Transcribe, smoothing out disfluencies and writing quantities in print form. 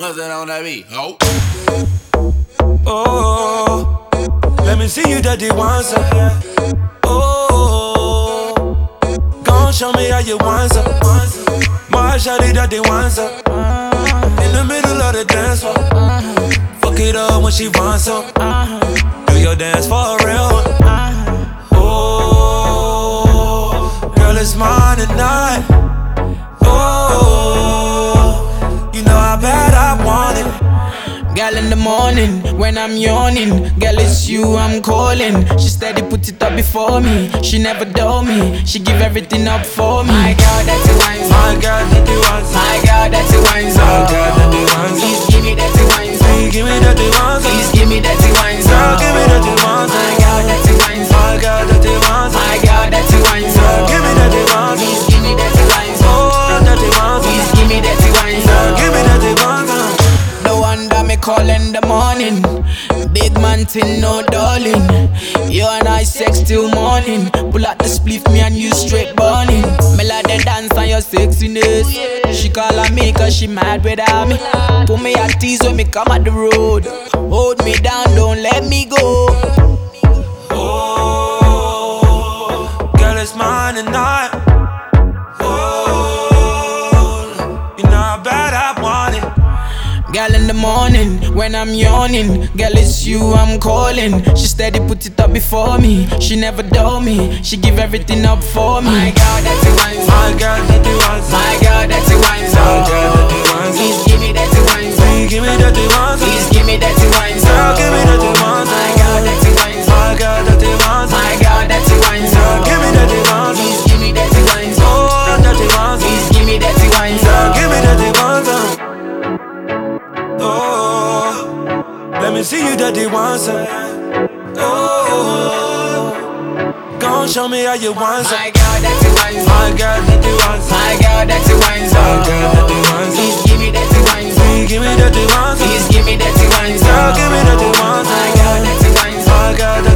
something on that beat. Oh. Oh, let me see you dirty want some. Oh, gon' show me how you want some. My shawty dirty want some. In the middle of the dance floor, fuck it up when she wants some. Do your dance for a real one. Oh, girl, it's mine tonight. Oh, you know how bad I want it. Girl, in the morning, when I'm yawning, girl, it's you I'm calling. She steady put it up before me. She never dull me. She give everything up for me. My girl, that's a wine song. My girl, dirty wine song. My girl, that's a wine song. My girl, dirty wine song. Please give me that wine song. Please give me dirty wine song. Please give me that wine song. Girl, give me dirty wine song. My girl, that's a wine song. My girl, dirty wine song. My girl, that's a wine song. Girl, give me dirty wine song. Please give me that wine song. Oh, dirty wine song. Please give me that wine Girl, song. give me dirty wine song. No wonder me call in the morning. Big man thing, no darling. You and I sex till morning. Pull out the spliff, me and you straight burning. Me like the dance on your sexiness. She call on me cause she mad without me. Put me at tease when me come at the road. Hold me down, don't let me go. Oh, girl, it's mine tonight. Oh, you know how bad I want it. Girl, in the morning, when I'm yawning, girl, it's you I'm calling. She steady put it up before me. She never dull me. She give everything up for me. My girl, that's a wine song. My girl, dirty wine song. My girl, that's a wine song. My girl, dirty wine song. Please give me that wine song. Please give me dirty wine song. Please give me that wine song. Girl, give me dirty wine song. My girl, that's a wine song. My girl, dirty wine song. My girl, that's a wine Girl, song. give me dirty wine song. Please give me that wine song. Oh, dirty wine song. Please give me that wine Girl, song. give me dirty wine song. Oh, let me see you dirty wine song. Oh, gon' show me how you want some. My girl, that's a wine song. My girl, dirty wine song. My girl, that's a wine My song. girl, dirty wine song. Please give me that wine song. Please give me dirty wine song. Please give me that wine Girl, song. give me dirty wine song. My girl, that's a wine song. My girl,